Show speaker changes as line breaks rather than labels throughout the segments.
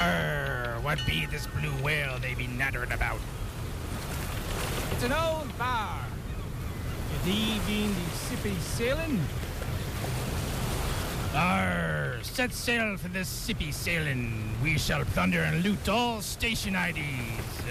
What be this blue whale they be nattering about?
It's an old bar. Thee being the sippy sailing?
Set sail for this sippy sailing. We shall plunder and loot all station IDs.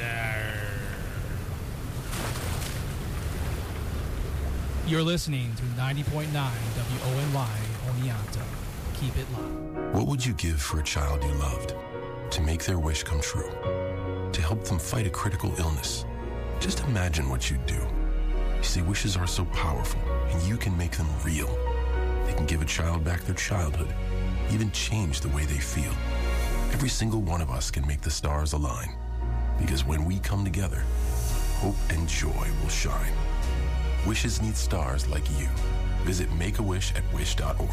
You're listening to 90.9 WONY Oneonta. Keep it locked.
What would you give for a child you loved? To make their wish come true? To help them fight a critical illness? Just imagine what you'd do. You see, wishes are so powerful, and you can make them real. They can give a child back their childhood, even change the way they feel. Every single one of us can make the stars align. Because when we come together, hope and joy will shine. Wishes need stars like you. Visit Make-A-Wish at wish.org.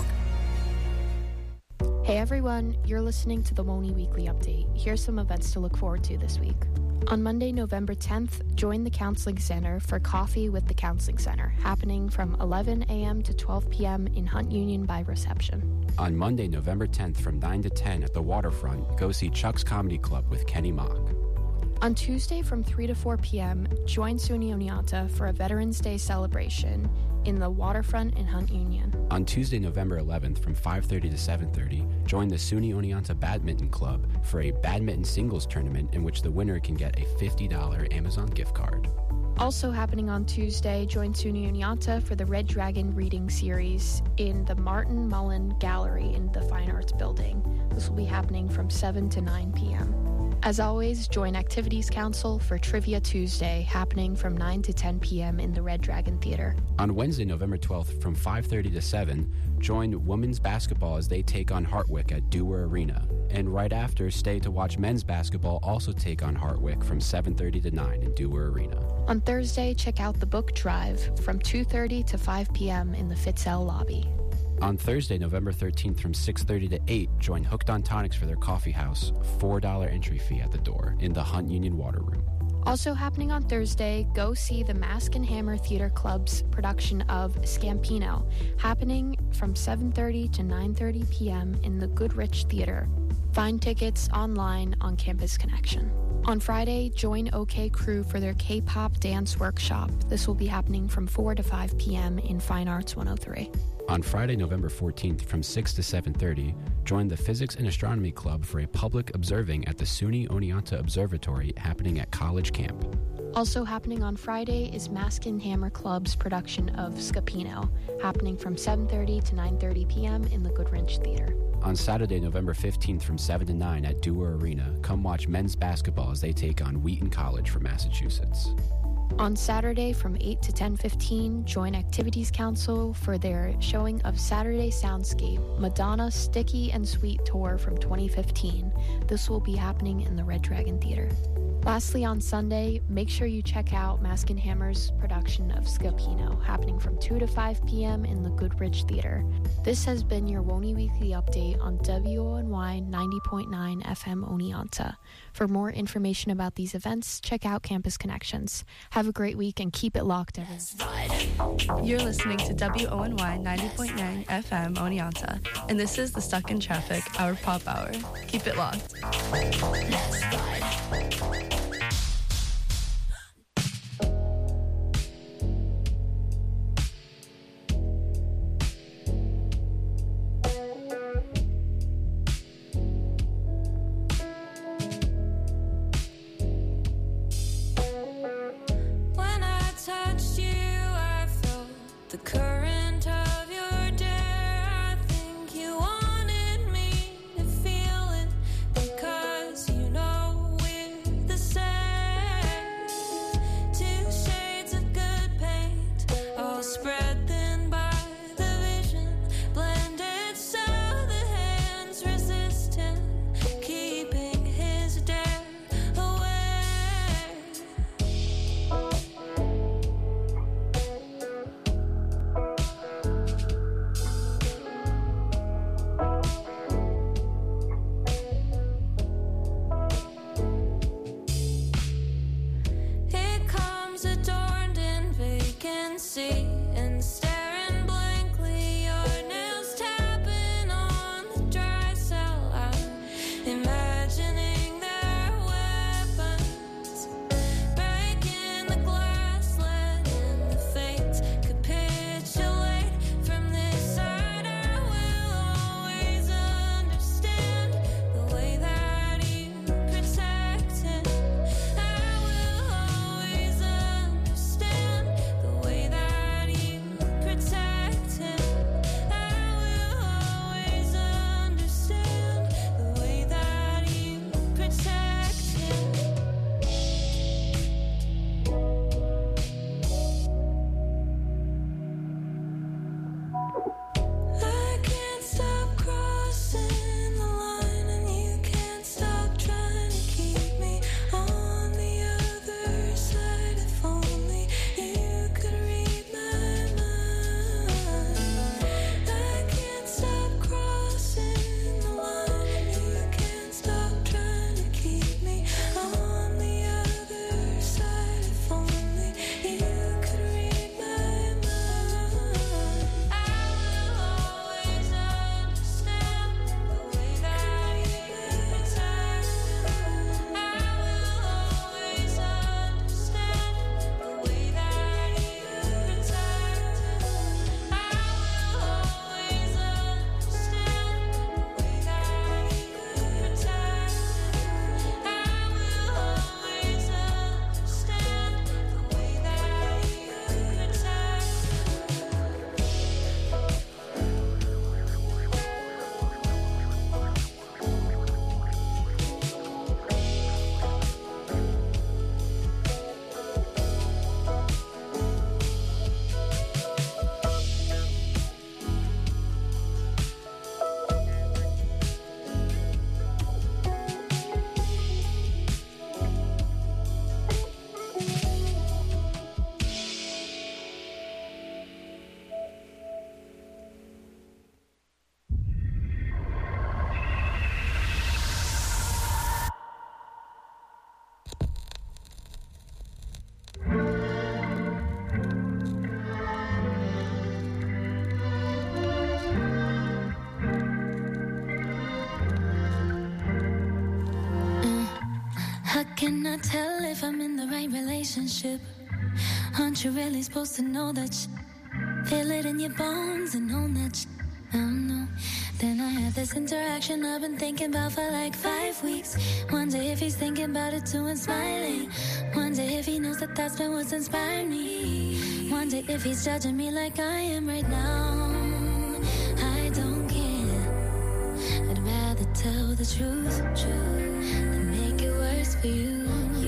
Hey everyone, you're listening to the WONY Weekly Update. Here's some events to look forward to this week. On Monday, November 10th, join the Counseling Center for Coffee with the Counseling Center, happening from 11 a.m. to 12 p.m. in Hunt Union by reception.
On Monday, November 10th from 9 to 10 at the Waterfront, go see Chuck's Comedy Club with Kenny Mock.
On Tuesday from 3 to 4 p.m., join SUNY Oneonta for a Veterans Day celebration in the Waterfront in Hunt Union.
On Tuesday, November 11th from 5:30 to 7:30, join the SUNY Oneonta Badminton Club for a badminton singles tournament in which the winner can get a $50 Amazon gift card.
Also happening on Tuesday, join SUNY Oneonta for the Red Dragon reading series in the Martin Mullen Gallery in the Fine Arts Building. This will be happening from 7 to 9 p.m. As always, join Activities Council for Trivia Tuesday, happening from 9 to 10 p.m. in the Red Dragon Theater.
On Wednesday, November 12th from 5:30 to 7, join women's basketball as they take on Hartwick at Dewar Arena. And right after, stay to watch men's basketball also take on Hartwick from 7:30 to 9 in Dewar Arena.
On Thursday, check out the book drive from 2:30 to 5 p.m. in the Fitzell lobby.
On Thursday, November 13th from 6:30 to 8, join Hooked on Tonics for their coffee house, $4 entry fee at the door, in the Hunt Union Water Room.
Also happening on Thursday, go see the Mask and Hammer Theater Club's production of Scampino, happening from 7:30 to 9:30 p.m. in the Goodrich Theater. Find tickets online on Campus Connection. On Friday, join OK Crew for their K-pop dance workshop. This will be happening from 4 to 5 p.m. in Fine Arts 103.
On Friday, November 14th from 6 to 7:30, join the Physics and Astronomy Club for a public observing at the SUNY Oneonta Observatory happening at College Camp.
Also happening on Friday is Mask and Hammer Club's production of Scapino, happening from 7:30 to 9:30 p.m. in the Goodrich Theater.
On Saturday, November 15th from 7 to 9 at Dewar Arena, come watch men's basketball as they take on Wheaton College from Massachusetts.
On Saturday from 8 to 10:15, join Activities Council for their showing of Saturday Soundscape, Madonna's Sticky and Sweet Tour from 2015. This will be happening in the Red Dragon Theater. Lastly, on Sunday, make sure you check out Mask and Hammer's production of Scapino, happening from 2 to 5 p.m. in the Goodrich Theater. This has been your WONY Weekly Update on WONY 90.9 FM Oneonta. For more information about these events, check out Campus Connections. Have a great week and keep it locked, everyone.
You're listening to WONY 90.9 FM Oneonta, and this is the Stuck in Traffic, our pop hour. Keep it locked. Let's ride.
The cannot tell if I'm in the right relationship. Aren't you really supposed to know that feel it in your bones and own that I don't know. Then I had this interaction I've been thinking about for like 5 weeks. Wonder if he's thinking about it too and smiling. Wonder if he knows that that's been what's inspired me. Wonder if he's judging me like I am right now. I don't care. I'd rather tell the truth than make it worse for you.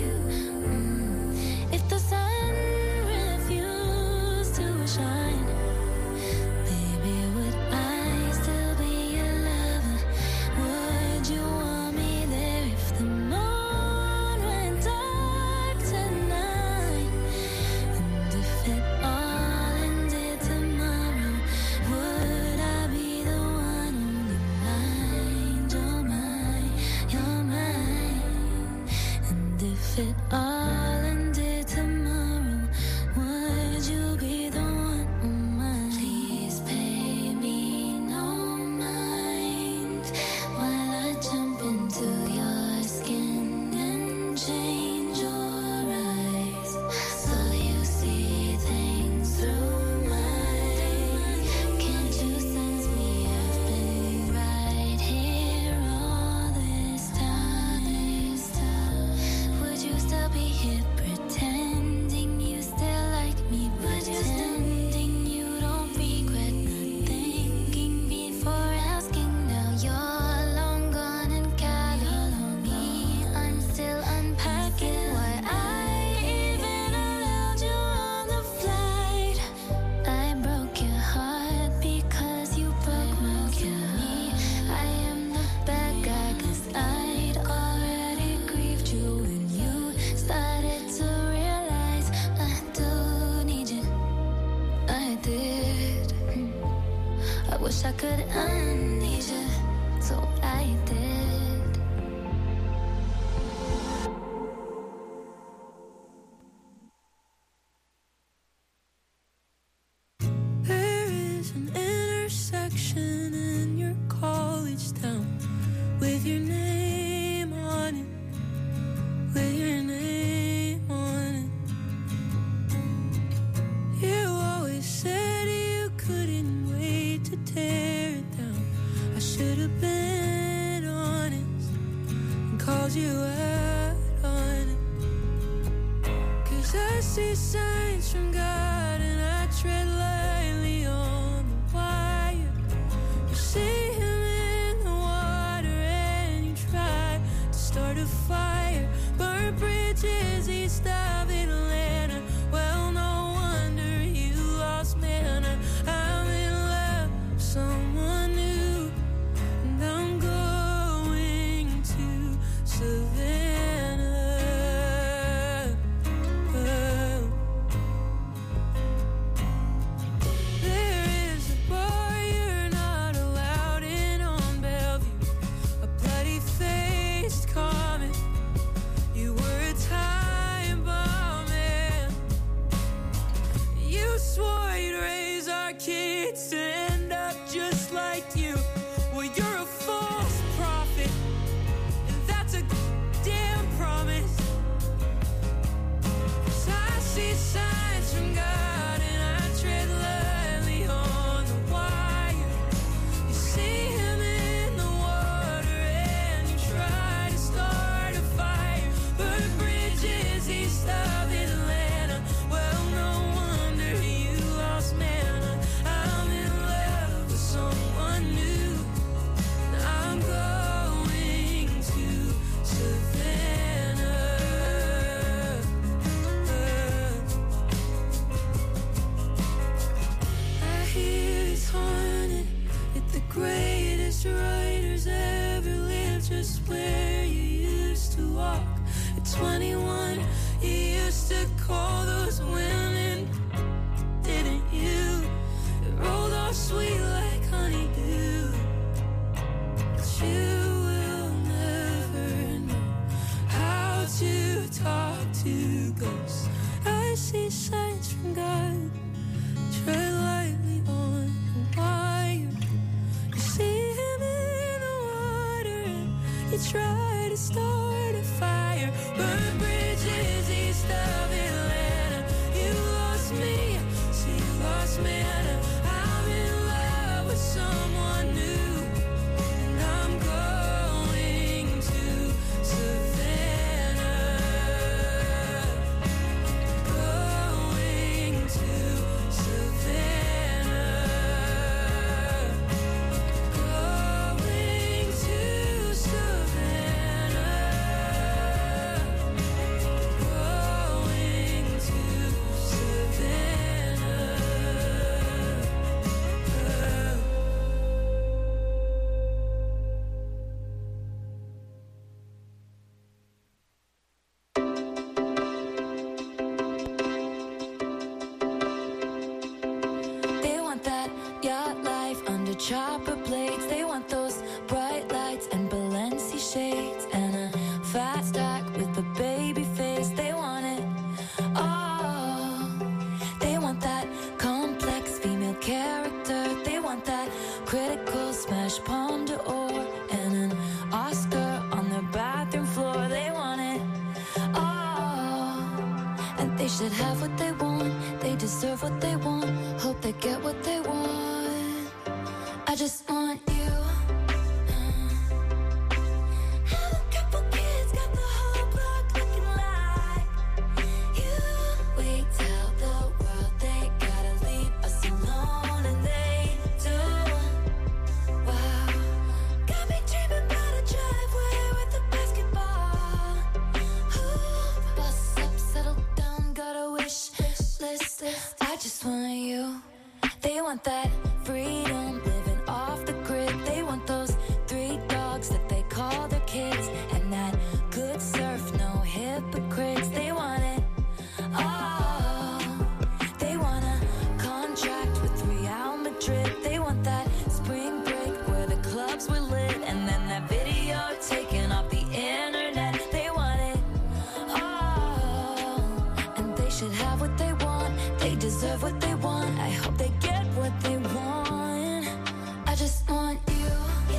If the sun refused to shine, baby, would I still be your lover? Would you want me there if the moon went dark tonight? And if it all ended tomorrow, would I be the one on your mind? You're mine. And if it all ended tomorrow, would you be the one on mine? Please pay me no mind while I jump into your skin and change your eyes, so you see things through mine. Can't you sense me? I've been right here all this time. Would you still be here pretending you still like me? Pretending you don't regret not thinking before asking? Now you're long gone and calling me. I'm still unpacking. Why I even allowed you on the flight? I broke your heart because you broke me. I am the bad guy 'cause I'd already grieved you when you started to realize I do need you. I did. I wish I could unleash you, so I did.
There is an intersection in your college town with your name on it, with your name on it. You always said you couldn't wait to tear it down. I should have been honest and called you out on it. 'Cause I see signs from God and I tread lightly on the wire. You see him in the water and you try to start a fire. Burn bridges east of Atlanta. Well, no wonder you lost manner. I'm in love with someone new, and I'm going to Savannah. There is a bar you're not allowed in on Bellevue, a bloody-faced comet. You were a time bomb, man. You swore you'd raise our kids to end up just like you. Well, you're a false prophet, and that's a damn promise. 'Cause I see signs from God and I tread lightly on the wire. You see him in the water and you try to start a fire. Burn bridges east of Atlanta. Well, no wonder you lost manner. I'm in love with someone new, and I'm going to Savannah. I hear it's haunted, that the greatest writers ever lived just where you used to walk. At 21, you used to call those women, didn't you? It rolled off sweet like honeydew. But you will never know how to talk to ghosts. I see signs from God. Tread lightly on the wire. You see him in the water and you try to start a fire. Burn
Palme d'Or and an Oscar on their bathroom floor. They want it all, and they should have what they want. They deserve what they want. Hope they get what they want. I just want you. Have a couple kids, got the whole block looking like you. We tell the world they gotta leave us alone, and they do. Wow, got me dreaming about a driveway with a basketball hoop. Bus up, settle down, got a wish list. I just want you. They want that freedom, living off the grid. They want those 3 dogs that they call their kids, and that good surf, no hypocrites. They want it all. They want a contract with Real Madrid. They want that spring break where the clubs were lit, and then that video taken off the internet. They want it all, and they should have what they want. They deserve what they want. I hope they get what they want. I just want you.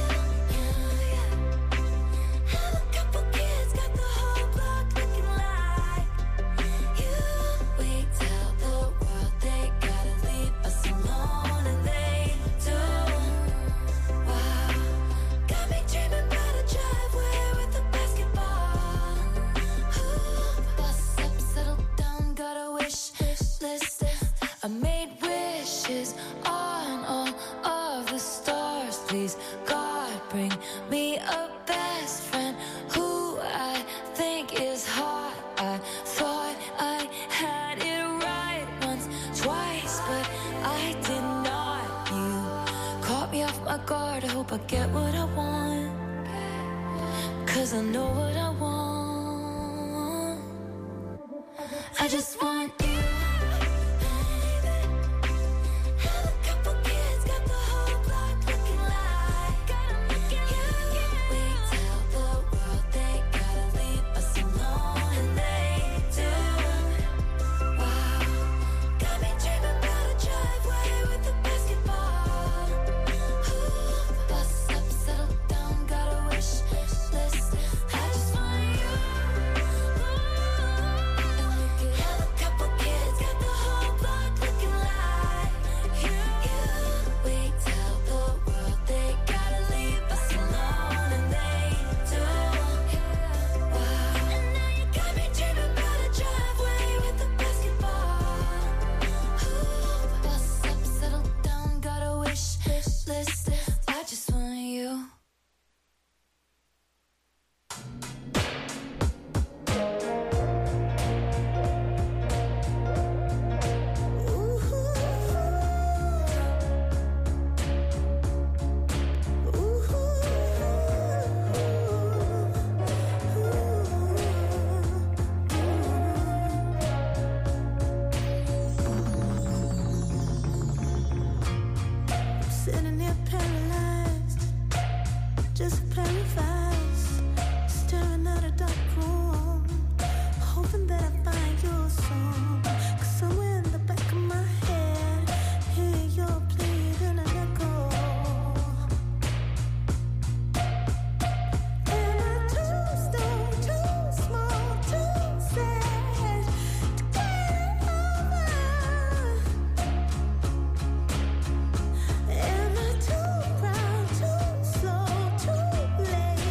Have a couple kids, got the whole block looking like you. We tell the world they gotta leave us alone, and they do. Wow, got me dreaming about a driveway with a basketball hoop. Bus up, settle down, got a wish list. I made wishes on all of the stars. Please, God, bring me a best friend who I think is hot. I thought I had it right once, twice, but I did not. You caught me off my guard. I hope I get what I want, 'cause I know what I want. I just want you. Have a couple kids, got the whole block looking like you. We tell the world they gotta leave us alone, and they do. Wow, got me dreaming about a driveway with a basketball hoop. Bus up, settle down, got a wish list. I just want you. Have a couple kids, got the whole block looking like you. We tell the world they gotta leave us alone, and they do. Wow, and now you got me dreaming about a driveway with a basketball hoop. Bus up, settle down, got a wish list. I just want you. Sitting here paralyzed, just paralyzed, staring at a dark room, hoping that I find your song. 'Cause somewhere in the back of my head, hear your pleading an echo. Am I too stoned, too small, too sad to get over? Am I too proud, too slow, too late?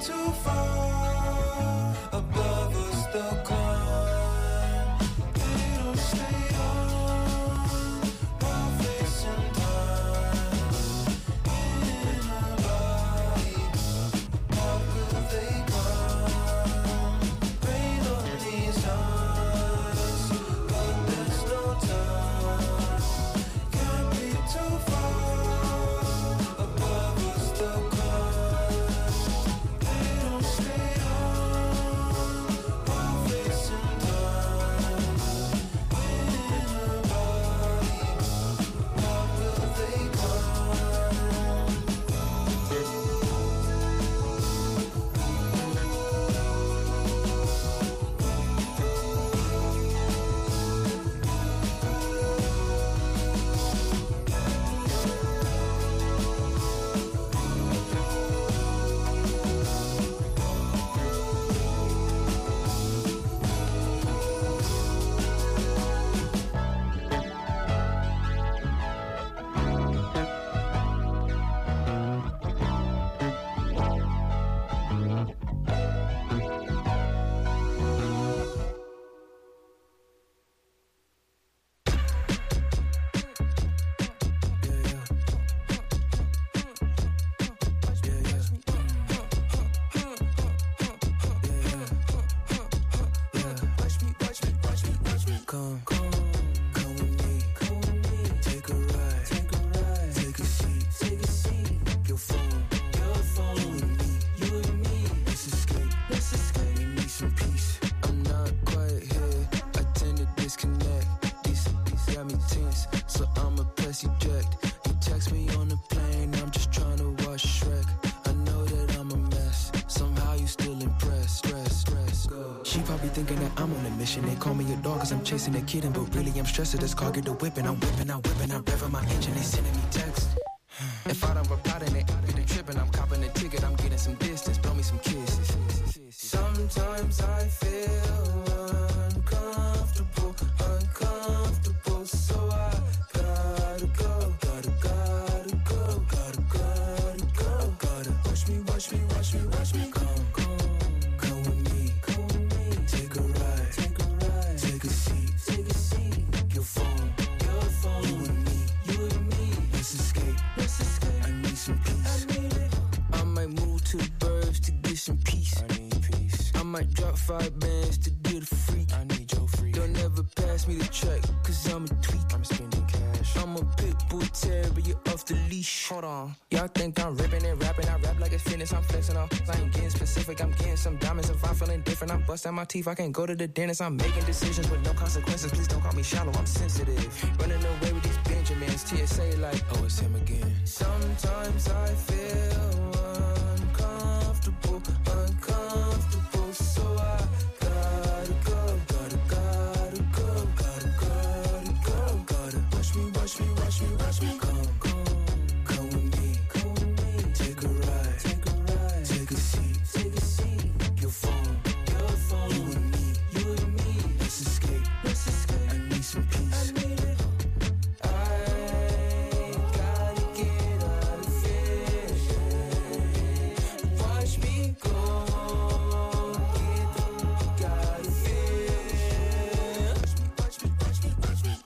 too far above us, they'll climb. They don't stay on while facing time. In a body, what will they climb? Rain on these eyes, but there's no time. Can't be too far above us, they'll climb. They don't stay on while facing time. In a body, what will they climb? Come with me. Take a ride. Take a seat. Your phone. You and me. Let's escape. We need some peace. I'm not quite here. I tend to disconnect. These got me tense, so I'ma press eject. You text me on the plane. I'm just trying to watch Shrek. I know that I'm a mess. Somehow you still impressed. Stress. Go. She probably thinking that I'm on a mission. They call me a dog cause I'm chasing a kitten, but really I'm stressed. This car get the whipping. I'm whipping. I'm revving my engine. They sending me texts. If I don't reply, then they get the tripping. I'm copping a ticket. I'm getting some distance. Blow me some kisses. Sometimes I feel uncomfortable, so I gotta go. Gotta watch me. Come with me. Take a ride. Take a seat. Your phone. You and me. Let's escape. I need some peace. I might move to the burbs to get some peace. I need peace. I might drop 5 bands to get a freak. I need your freak. Don't ever pass me the track, cause I'm a tweak. I'm spending cash. I'm a pit bull terrier, but you're off the leash. Hold on. Y'all think I'm ripping and rapping. I rap like it's fitness. I'm flexing off. I ain't getting specific. I'm getting some diamonds. If I'm feeling different, I'm busting my teeth. I can't go to the dentist. I'm making decisions with no consequences. Please don't call me shallow. I'm sensitive. Running away with these Benjamins. TSA like, oh, it's him again. Sometimes I feel uncomfortable, so I gotta go. Watch me. Come with me. Take a ride. Take a seat. Your phone. You and me. Let's escape. I need some peace. I gotta get out of here. Watch me go. Gotta feel. Watch me.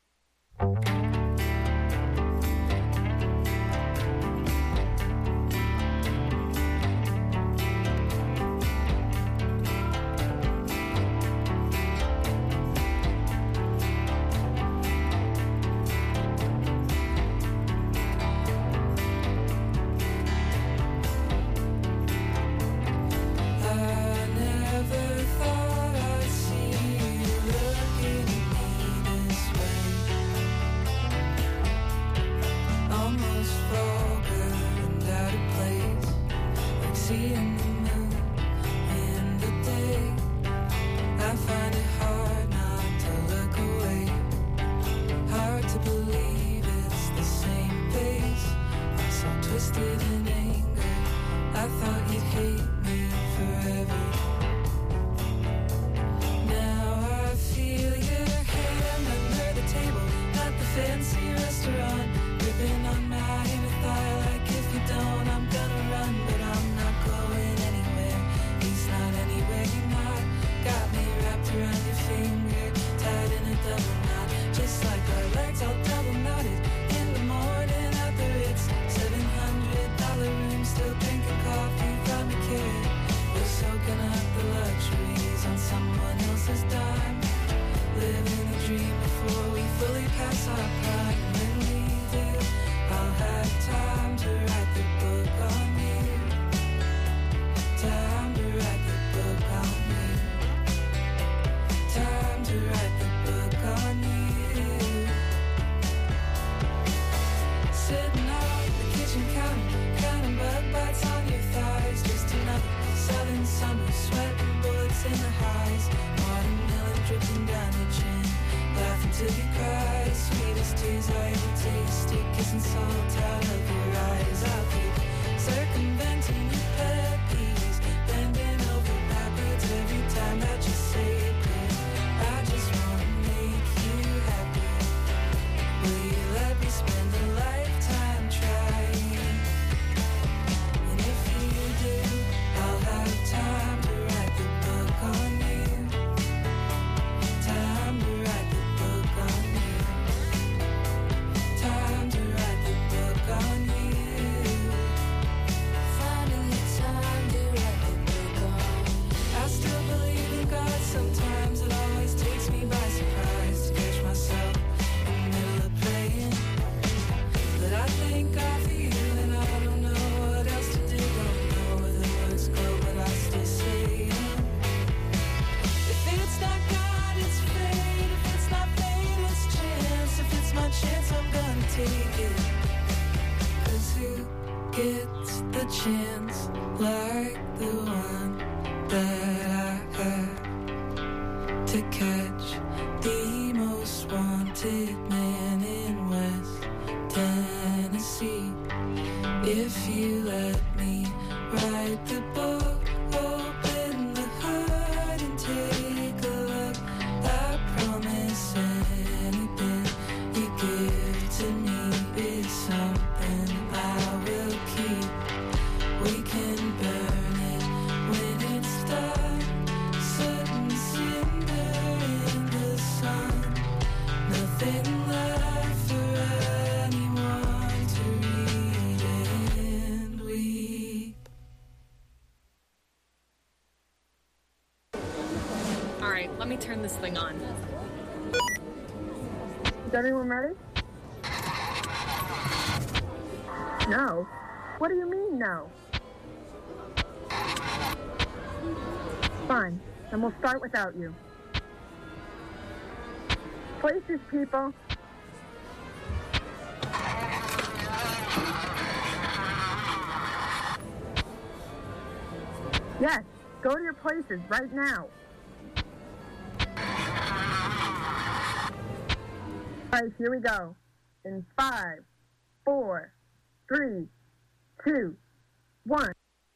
I never thought I'd see you looking at me this way. Almost vulgar and out of place, like seeing the moon in the day. I find it hard not to look away. Hard to believe it's the same face. I'm so twisted in anger. I thought you'd hate me forever. Now I feel your hand under the table at the fancy restaurant, gripping on my inner thigh like if you don't, I'm gonna run, but I'm not going anywhere. till you cry. Sweetest tears I ever tasted, kissing salt out of your eyes. I'll keep circumventing your pet peeves, bending over backwards every time that you say please. I just wanna make you happy. Will you let me spend a lifetime trying? And if you do, I'll have time to write the book on you. Time to write the book on you. Time to write the book on you. Finally time to write the book on you. I still believe in God sometimes. It always takes me by surprise to catch myself in the middle of praying. But I thank God for you, and I don't know what else to do. Don't know where the words go, but I still say them. If it's not God, it's fate. If it's not fate, it's chance. If it's my chance, I'm gonna take it. 'Cause who gets the chance like the one that I had to catch the most wanted man in West Tennessee? If you let me write the book, open the hood and take a look, I promise anything you give to me is something I will keep. We can burn it when it's done, soot and cinder in the sun. Nothing left for anyone to read and weep.
All right, let me turn this thing on.
Is everyone ready? No. What do you mean, no? Fine. Then we'll start without you. Places, people. Yes, go to your places right now. All right, here we go. In 5, 4, 3, 2, 1.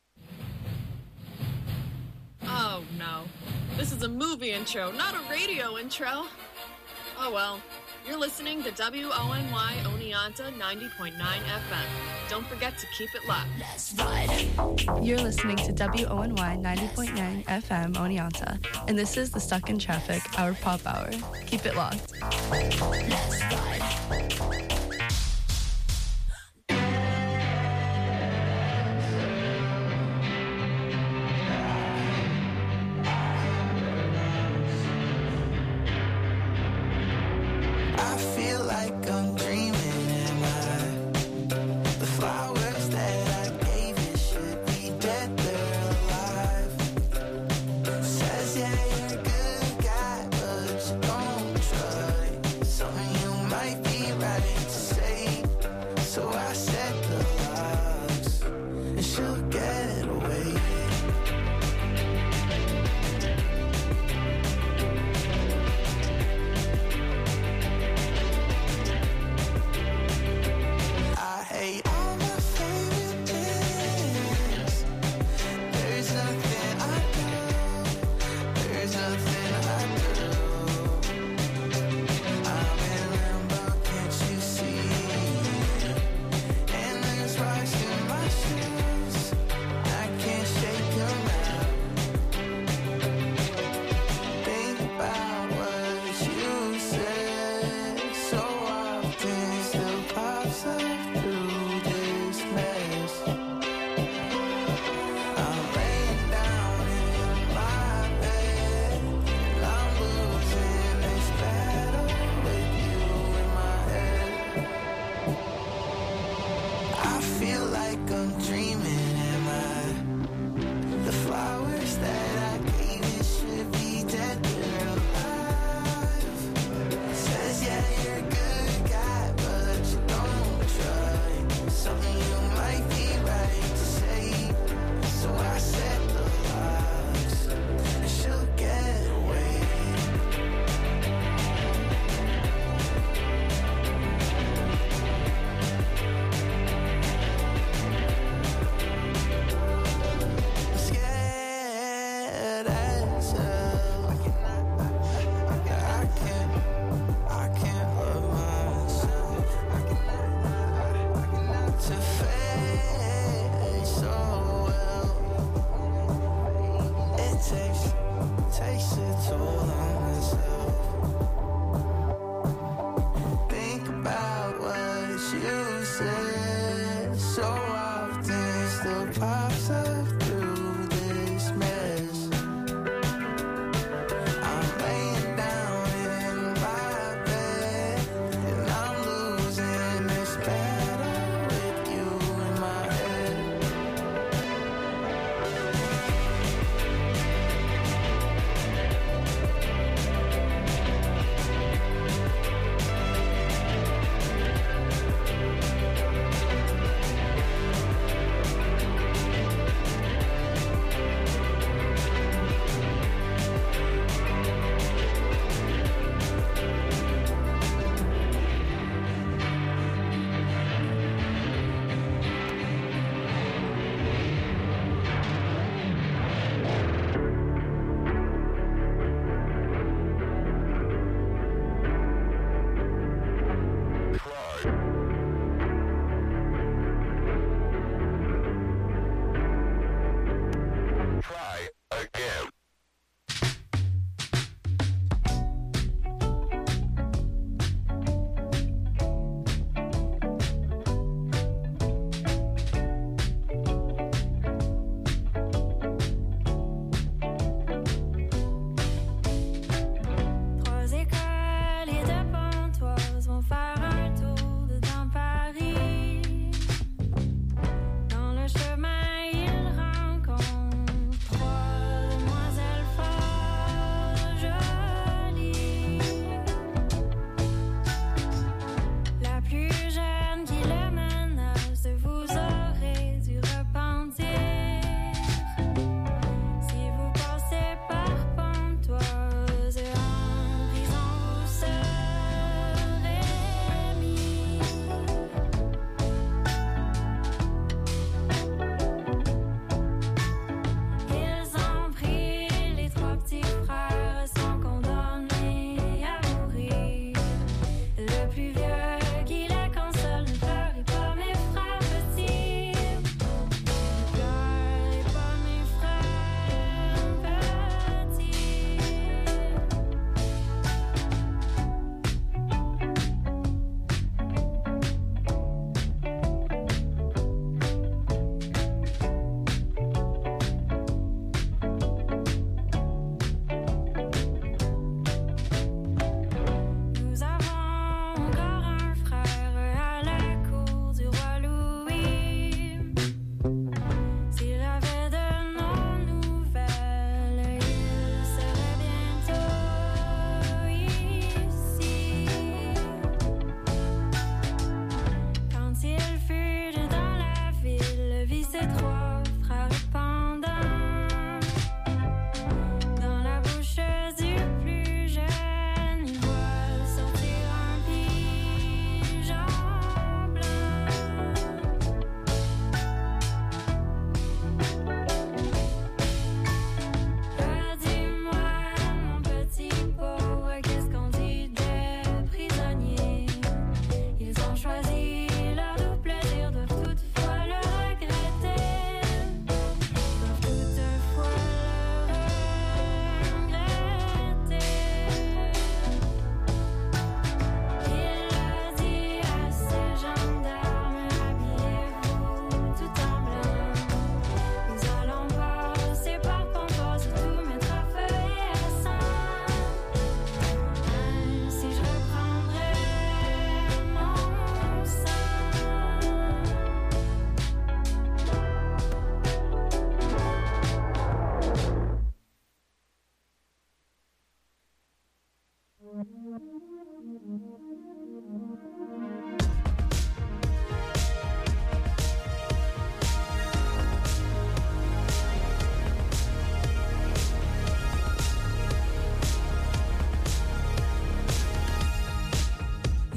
Oh no. This is a movie intro, not a radio intro. Oh well. You're listening to WONY Oneonta 90.9 FM. Don't forget to keep it locked. Let's ride.
You're listening to WONY 90.9 FM Oneonta, and this is the Stuck in Traffic, our pop hour. Keep it locked.
Let's ride.
I feel like I'm dreaming, am I? The flowers that I gave you should be dead, they're alive. Says yeah, you're a good guy, but you don't try. Something you might be right to say. So I set the locks, and she'll get away.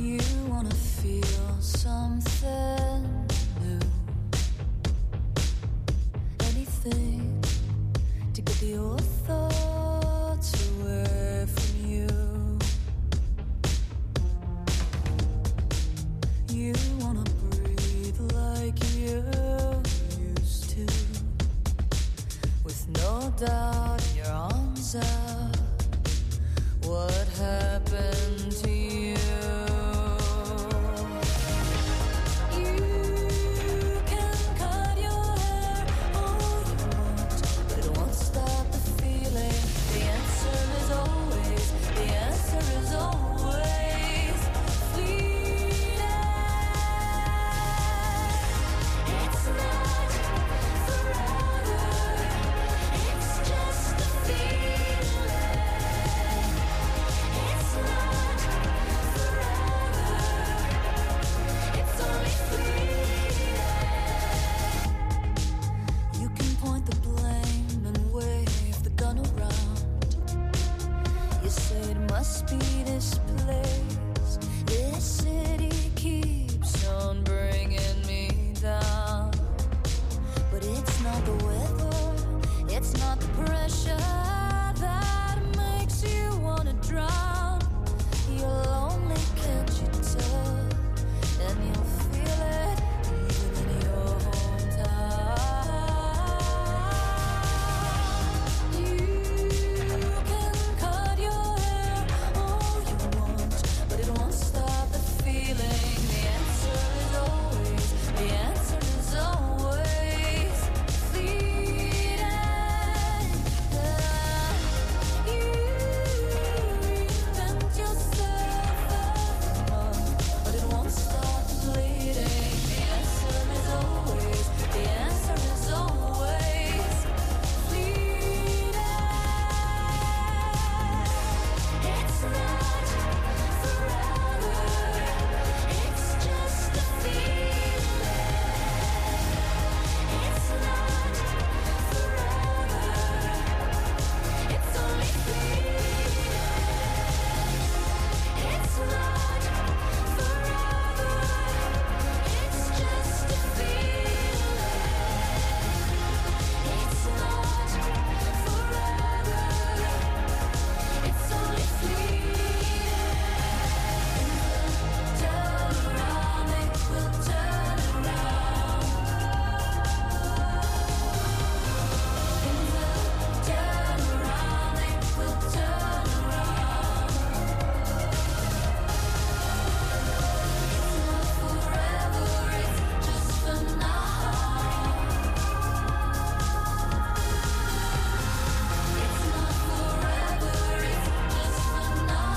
You wanna feel something new, anything to get your thoughts away from you. You wanna breathe like you used to, with no doubt in your arms out. What happened to you? You can cut your hair all you want, but it won't stop the feeling. The answer is always fleeting. It's not forever, it's just a feeling. It's not forever, it's only fleeting. You can point the blame and wave the gun around. You say it must be this place. This city keeps on bringing me down. But it's not the weather, it's not the pressure that makes you wanna drown. You're lonely, can't you tell? And you'll feel it even in your hometown. You can cut your hair all you want, but it won't stop the feeling. The answer is always fleeting. You reinvent yourself every month, but it won't stop the bleeding. The answer is always fleeting. It's not forever, it's just a feeling. It's not forever, it's only fleeting. It's not forever, it's just a feeling. It's not forever, it's only fleeting. Turn around, it will turn around. Things will turn around, it will turn around. It's not forever, it's just for now. It's not forever, it's just for now.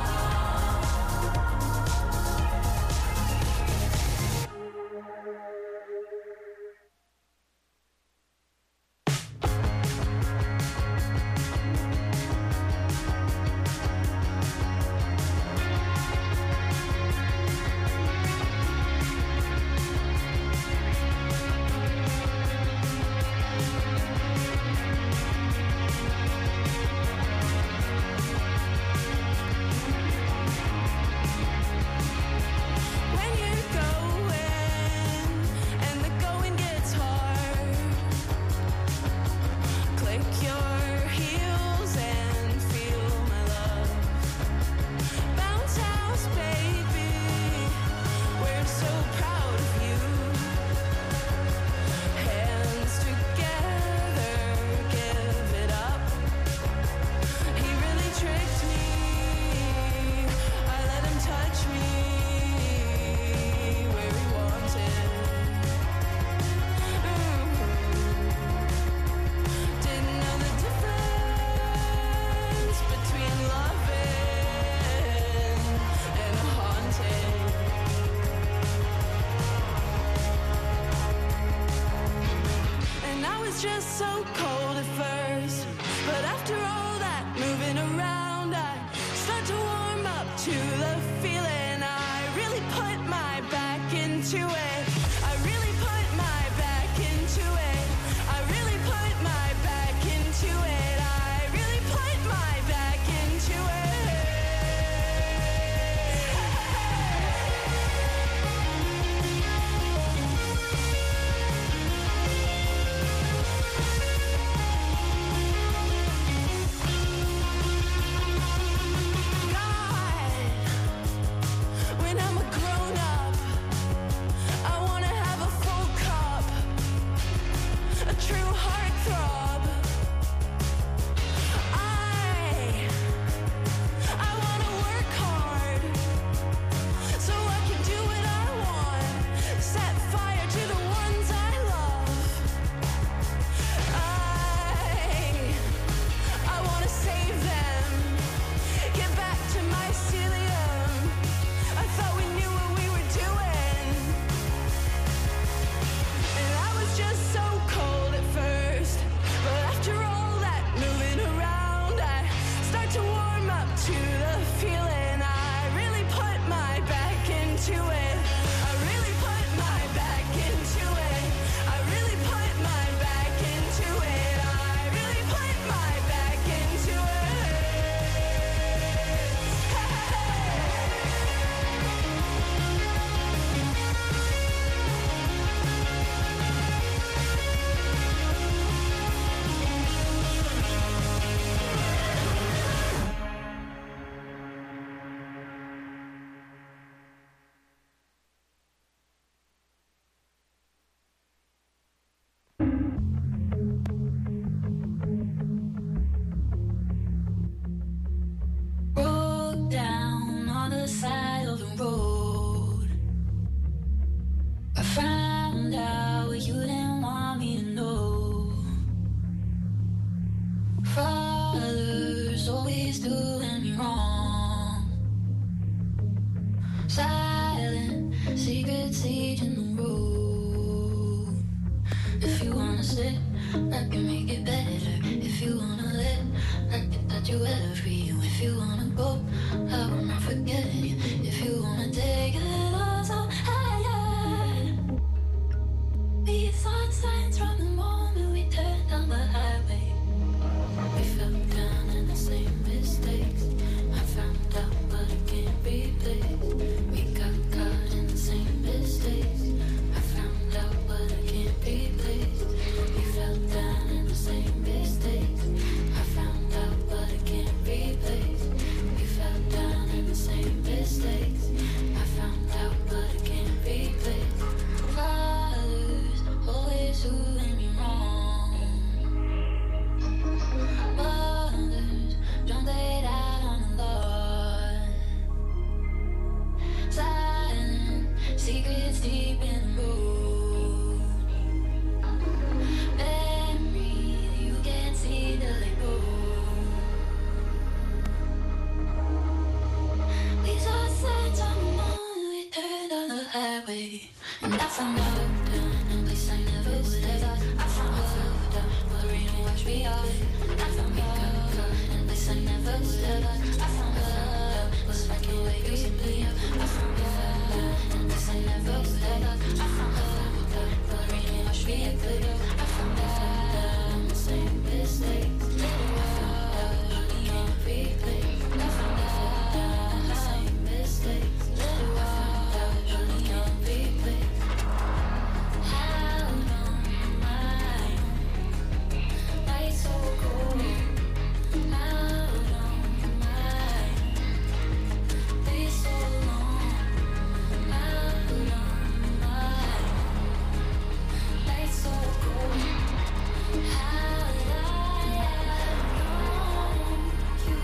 When you're going and the going gets hard, click your heels and feel my love. Bounce house, baby, we're so proud of you. Hands together, give it up. He really tricked me. I let him touch me where he wanted. Didn't know the difference between loving and haunting. And I was just so cold at first, but after all that moving around, I start to warm up to the feeling. I really put my back into it. I really put my back into it. I really put my back into it. I really put my back into it. Silent, secret siege in the road. If you wanna sit, I can make it better. If you wanna let, I can touch you better for you. If you wanna go, I will not forget you. If you wanna take it all so higher. We saw signs from the moment we turned down the highway. We fell down in the same mistakes. I found out but I can't replace. We got caught in the same mistakes. I found out but I can't replace. We fell down in the same mistakes. I found out but I can't replace. We fell down in the same mistakes. I found out but I can't replace. Fathers always doing me wrong. Mothers don't lay out on the lawn. Silent secrets deep in the road. Memories you can't see till they go. We saw signs on the moon, we turned on the highway. And I found out in a place I never would have. I found out but the rain washed me off. I found out in a place I never would have. I found out was like a way you simply up. I found out in a place I never would have. I found out but the rain washed me up. I found out the same mistakes. I found out you can't replace. I found out the same mistakes. I found out you can't replace. How long am I? Night so cold. How long am I? Day so long. How long am I? Night so cold. How did I outgrow you?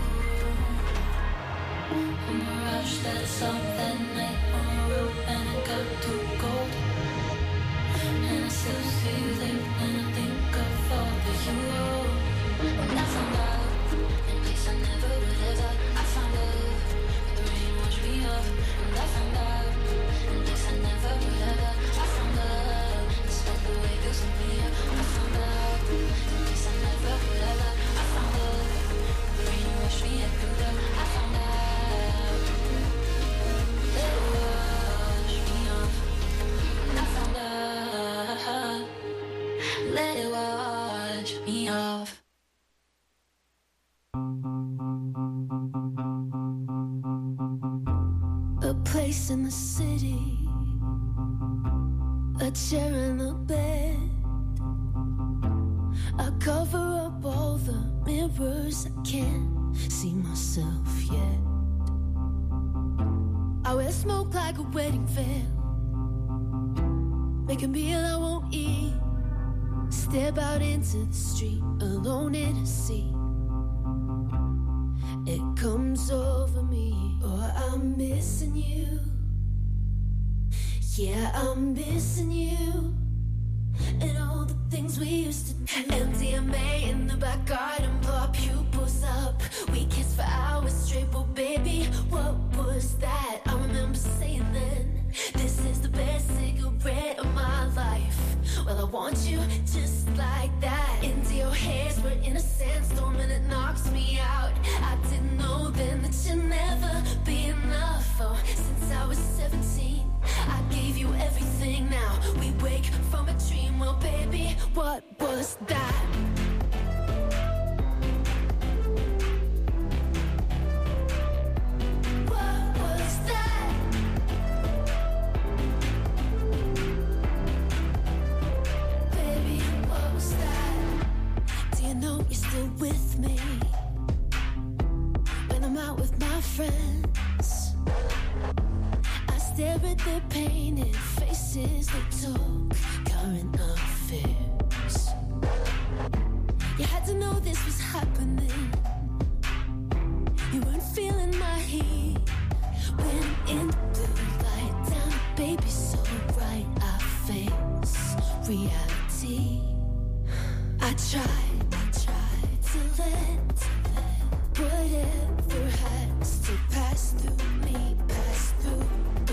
I'm a rush that I saw that night on the road and it got too cold. And I still see you there and I think of all that you wrote. And I found out in a place I never would have thought. I found out the rain washed me off. And I found out in a place I never would have thought. I found out despite the way you set me up. I found out in a place I never would have thought. I found out the rain washed me up. I found out it washed me off. I found out, let it wash me off. A place in the city, a chair and a bed. I cover up all the mirrors, I can't see myself yet. I wear smoke like a wedding veil. Make a meal I won't eat. Step out into the street, alone in a sea. It comes over me, oh, I'm missing you. Yeah, I'm missing you. And all the things we used to do. MDMA in the back garden, blow pupils up. We kissed for hours straight, but baby, what was that? I remember saying then, this is the best cigarette of my life. Well, I want you just like that. Into your hairs, we're in a sandstorm and it knocks me out. I didn't know then that you'd never be enough. Oh, since I was 17, I gave you everything. Now we wake from a dream. Well, baby, what was that? What was that? Baby, what was that? Do you know you're still with me when I'm out with my friends? I stare at their painted faces, they talk current affairs. You had to know this was happening. You weren't feeling my heat when in the blue light down, baby, so bright I face reality. I tried to let whatever has to pass through me, pass through.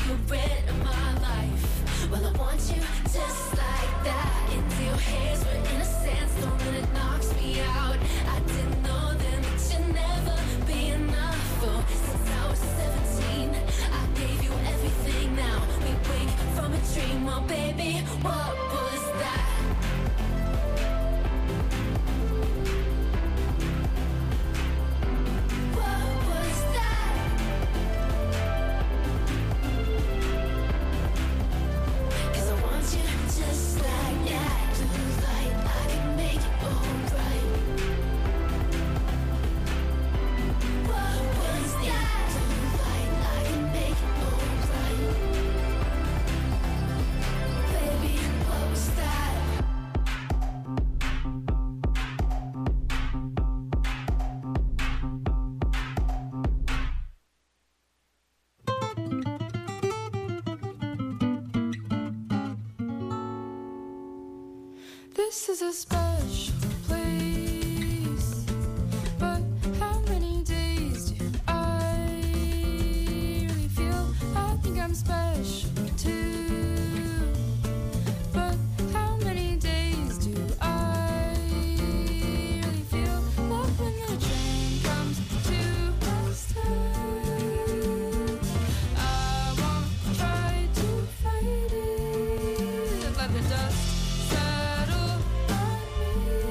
you rid of my life. Well, I want you just like that. Into your hands, but in a sandstorm and it knocks me out. I didn't know then that you'd never be enough. Oh, since I was 17, I gave you everything. Now we wake from a dream. Oh, baby, what was that? Just like that, like I can make it alright. What was that? Like I can make it alright. Baby, what was that?
This is a special place, but how many days do I really feel? I think I'm special too, but how many days do I really feel? Love when the train comes to a stop. I won't try to fight it. Let the dust settle on me.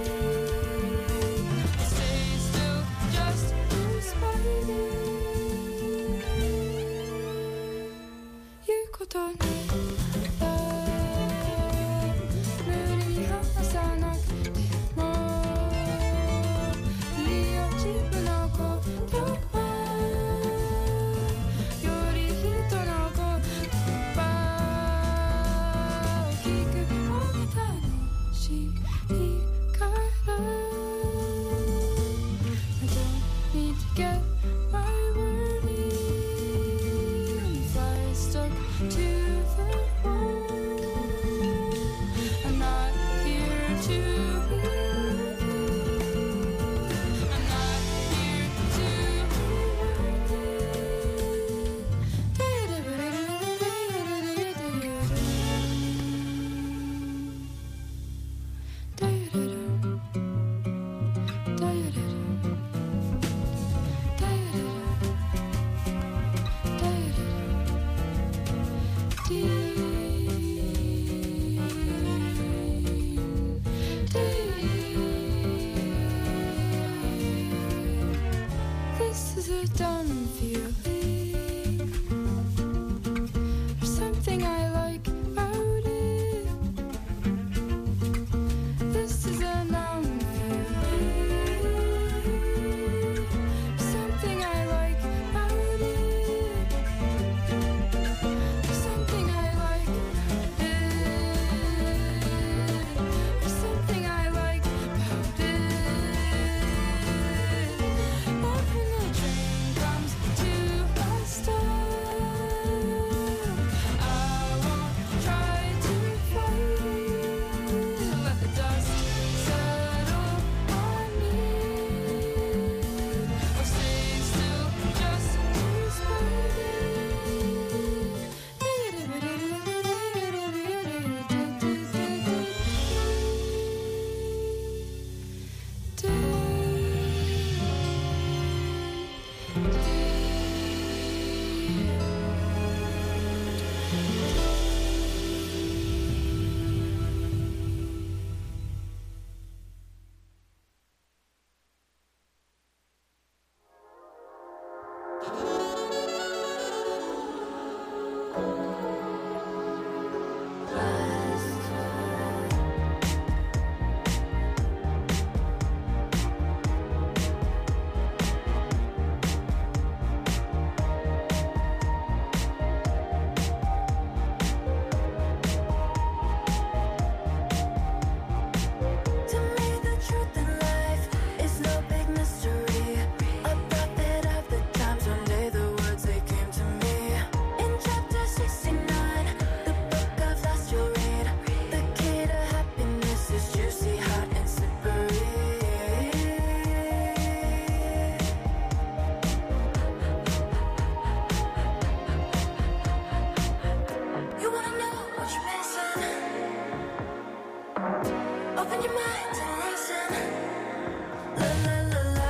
when your mind's racing. La la la la.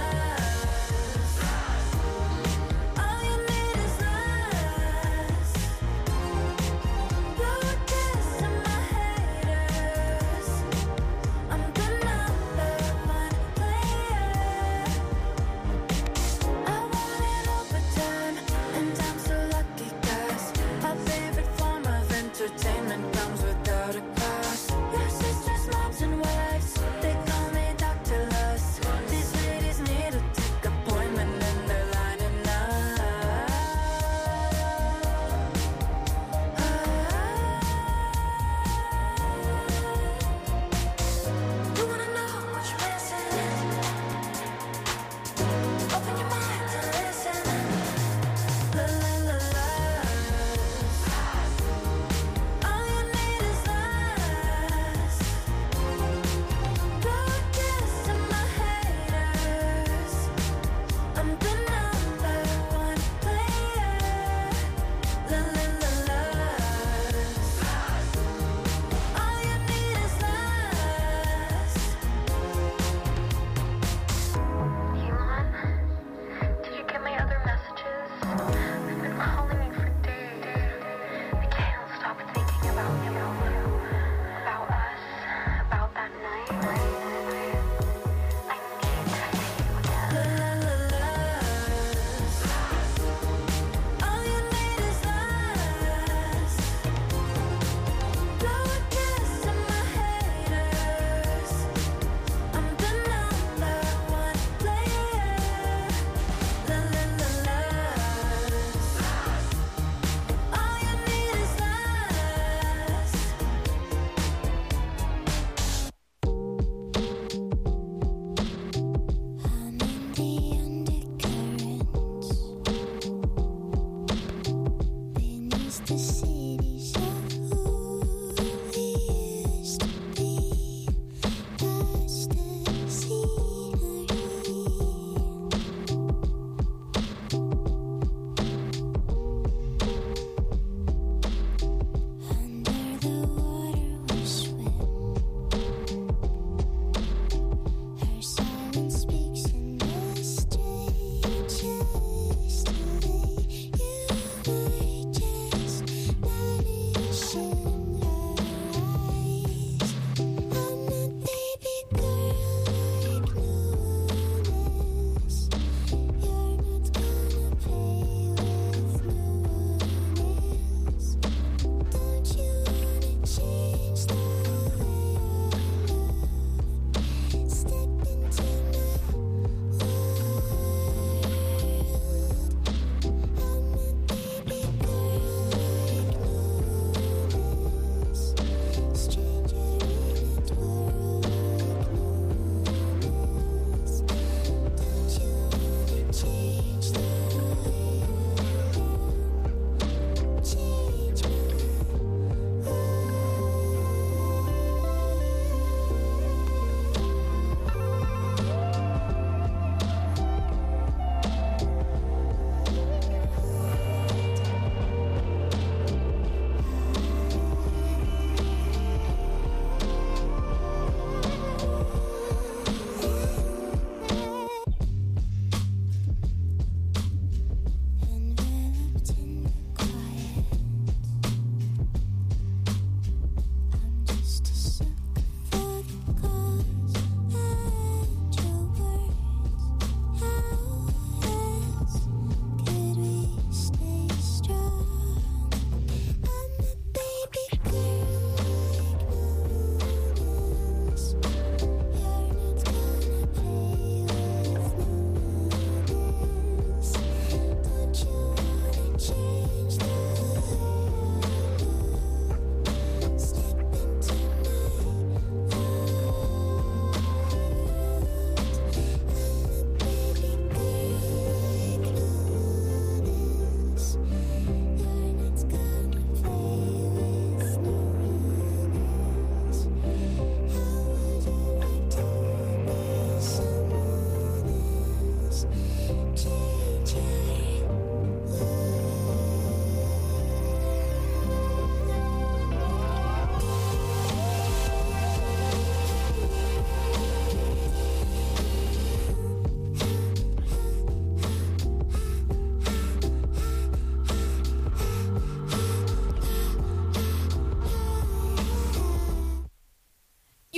All you need is lust. Blow a kiss to my haters. I'm the #1 player. I want it overtime, and I'm so lucky 'cause my favorite form of entertainment comes without a cost. Your sisters, moms, and wives, they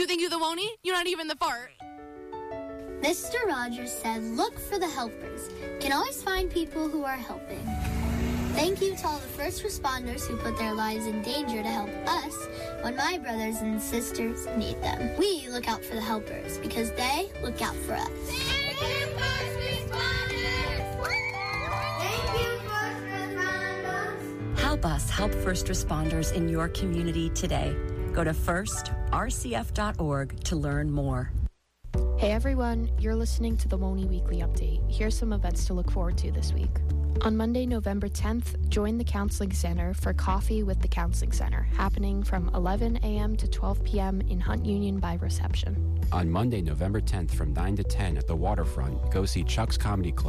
You think you're the Woney? You're not even the fart.
Mr. Rogers said, look for the helpers. Can always find people who are helping. Thank you to all the first responders who put their lives in danger to help us when my brothers and sisters need them. We look out for the helpers because they look out for us. Thank you, first responders! Thank you, first responders!
Help us help first responders in your community today. Go to firstrcf.org to learn more.
Hey everyone, you're listening to the Woney Weekly Update. Here's some events to look forward to this week. On Monday, November 10th, join the Counseling Center for Coffee with the Counseling Center, happening from 11 a.m. to 12 p.m. in Hunt Union by reception.
On Monday, November 10th from 9 to 10 at the Waterfront, go see Chuck's Comedy Club